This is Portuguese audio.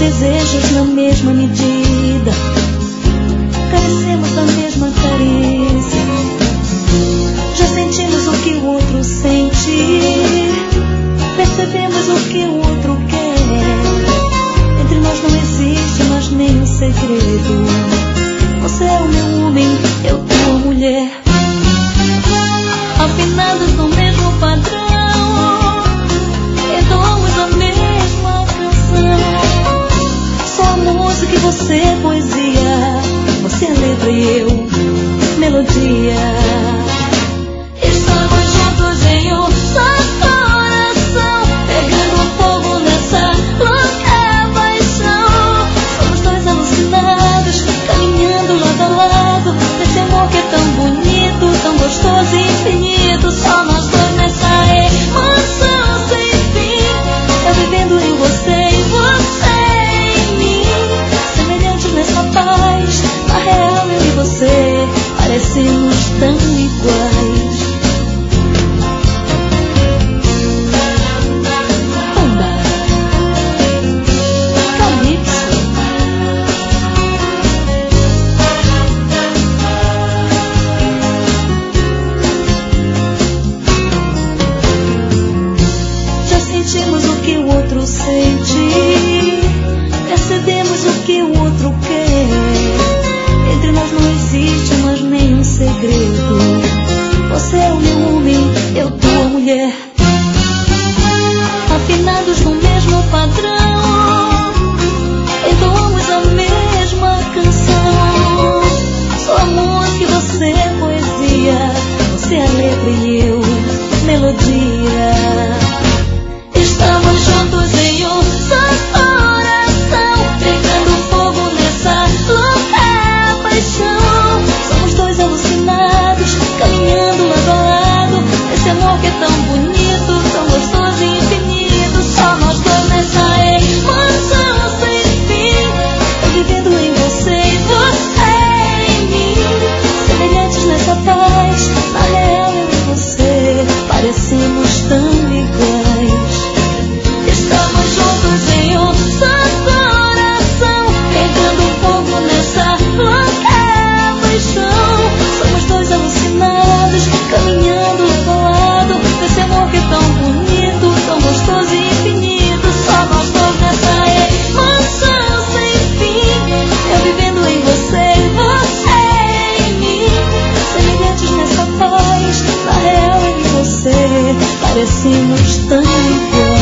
desejos na mesma medida, carecemos da mesma carícia, já sentimos o que o outro sente, percebemos o que o outro quer. Entre nós não existe mais nenhum segredo. Você é o meu homem, eu tua mulher, afinados no mesmo padrão, entoamos a mesma canção. Só a música e você é poesia, você é letra e eu melodia. Estamos juntos em um só coração, pegando fogo nessa louca paixão. Somos dois alucinados, caminhando lado a lado, nesse amor que é tão bonito, tão gostoso e infinito. Só nós dois nessa emoção sem fim, eu vivendo em você e você em mim, semelhantes nessa paz. Na real eu e você parecemos tão iguais. Bamba, Calypso. Já sentimos o que o outro sente, percebemos o que o outro quer. Entre nós não existe mais nenhum segredo. Você é o meu homem, eu tua mulher, afinados no mesmo padrão, entoamos a mesma canção. Sou a música e você é poesia, você é letra e eu melodia. Estamos juntos em um só coração, pegando fogo nessa louca paixão. Somos dois alucinados, caminhando lado a lado, esse amor que é tão bonito, tão gostoso e infinito. Só nós dois nessa emoção sem fim, eu vivendo em você e você em mim, semelhantes nessa paz. Na real eu e você parecemos tão iguais. Estamos juntos em um só coração, pegando fogo nessa louca paixão. Somos dois alucinados, caminhando lado a lado, nesse amor que é tão bonito, tão gostoso e infinito. Só nós dois nessa emoção sem fim, eu vivendo em você e você em mim, semelhantes nessa paz. Na real eu e você parecemos tão iguais.